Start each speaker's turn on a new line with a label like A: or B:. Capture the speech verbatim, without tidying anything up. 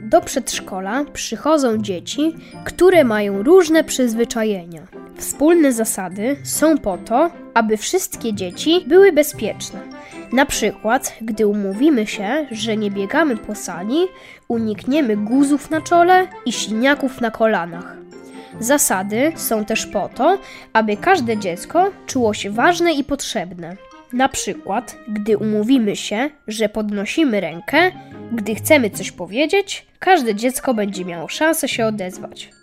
A: Do przedszkola przychodzą dzieci, które mają różne przyzwyczajenia. Wspólne zasady są po to, aby wszystkie dzieci były bezpieczne. Na przykład, gdy umówimy się, że nie biegamy po sali, unikniemy guzów na czole i siniaków na kolanach. Zasady są też po to, aby każde dziecko czuło się ważne i potrzebne. Na przykład, gdy umówimy się, że podnosimy rękę, gdy chcemy coś powiedzieć, każde dziecko będzie miało szansę się odezwać.